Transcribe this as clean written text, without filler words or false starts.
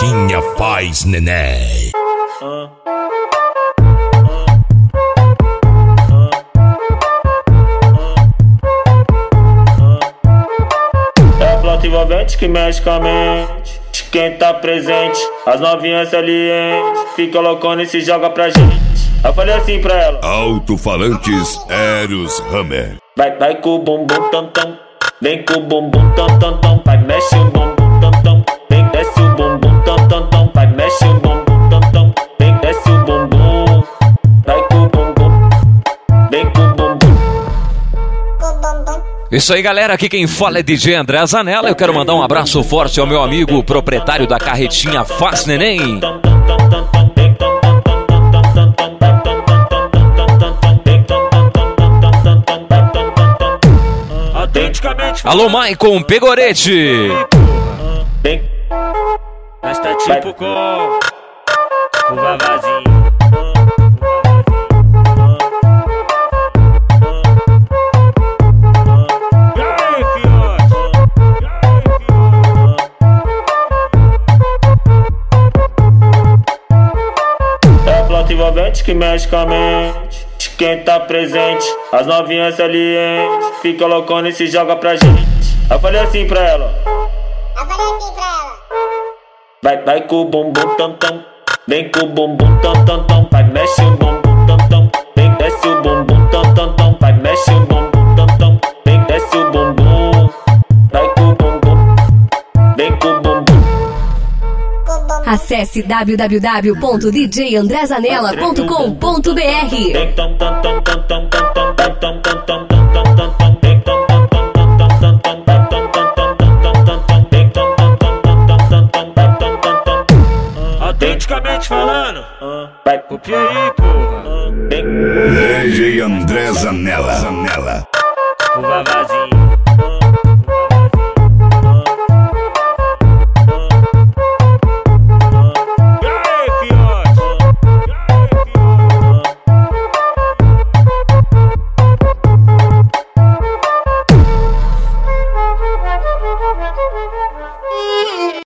carretinha faz neném. É a flauta envolvente que mexe com a mente de quem tá presente. As novinhas salientes fica loucona e se joga pra gente. Eu falei assim pra ela: Alto-falantes Eros Hammer. Vai com o bumbum tam tam, vem com o bumbum tam tam tam, vai mexe o bumbum tam tam, vem desce o bumbum tam tam tam, vai mexe o bumbum tam tam, vem desce o bumbum, vai com o bumbum, vem com o bumbum. Isso aí, galera, aqui quem fala é DJ André Zanella. Eu quero mandar um abraço forte ao meu amigo proprietário da carretinha Faz Neném. Alô, Maicon Pegorete. Nós tá tipo com o Vavazinho. É a flauta envolvente que mexe com a mente de quem tá presente. As novinhas salientes fica loucona e se joga pra gente. Eu falei assim pra ela: vai com o bumbum tam tam, vem com o bumbum tam tam tam, vai mexe o bumbum tam tam, vem desce o bumbum tam tam tam, vai mexe o bumbum tam tam, vem desce o bumbum, vai com o bumbum, vem com o bumbum. Acesse www.djandrezanella.com.br. Autenticamente falando, vai copia aí, porra. DJ André Zanella. O Vavazinho.